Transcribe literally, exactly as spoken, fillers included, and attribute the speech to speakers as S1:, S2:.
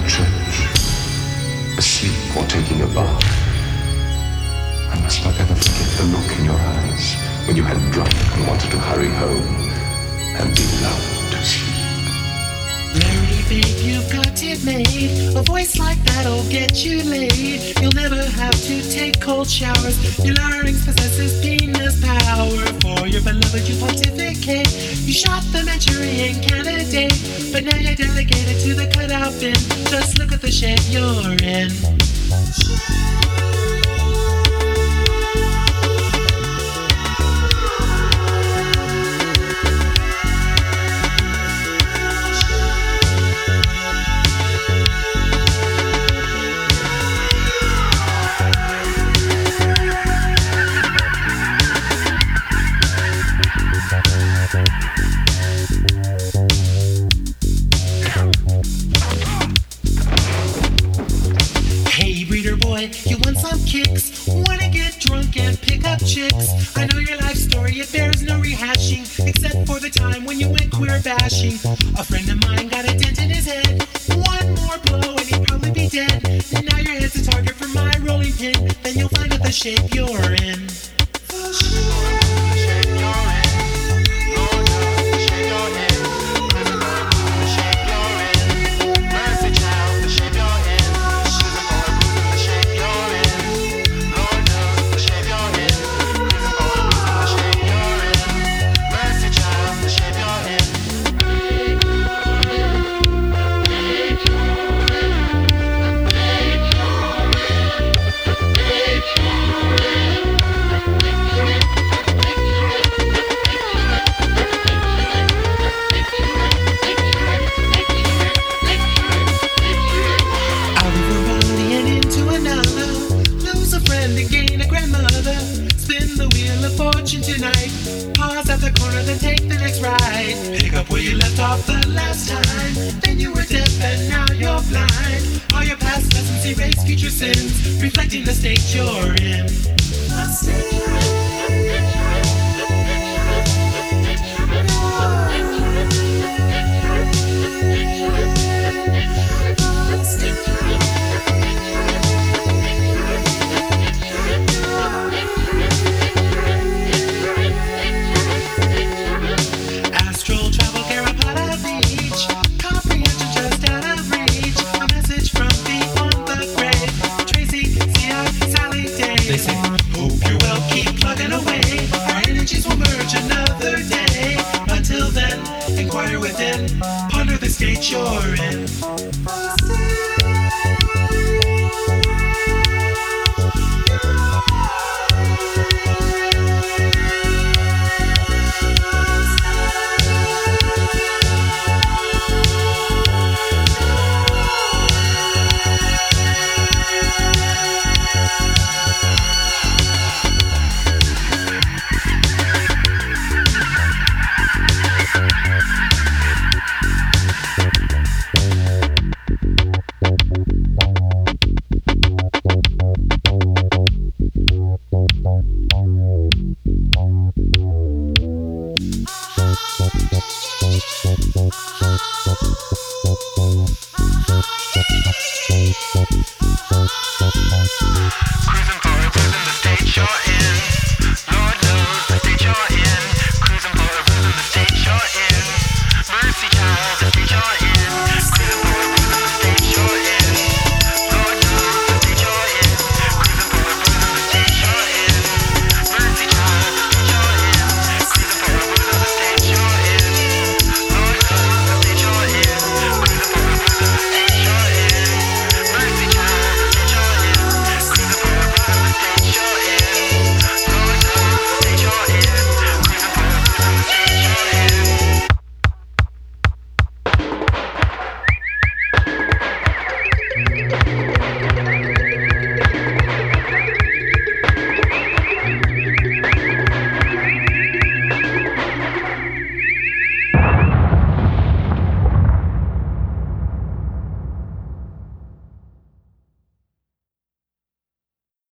S1: church, asleep or taking a bath. I must not ever forget the look in your eyes when you had drunk and wanted to hurry home and be loved to sleep.
S2: Larry, babe, you've got it made. A voice like that'll get you laid. You'll never have to take cold showers. Your larynx possesses penis power. For your beloved you pontificate. You shot the Manchurian candidate, but now you're delegated to the cutout bin. Just look at the shape you're in. You want some kicks, wanna get drunk and pick up chicks. I know your life story, it bears no rehashing, except for the time when you went queer bashing. A friend of mine got a dent in his head. One more blow and he'd probably be dead. And now your head's a target for my rolling pin. Then you'll find out the shape you're in. Tonight, pause at the corner, then take the next ride. Pick up where you left off the last time. Then you were deaf and now you're blind. All your past lessons erase future sins, reflecting the state you're in. The state you're in. Inquire within, ponder the state you're in.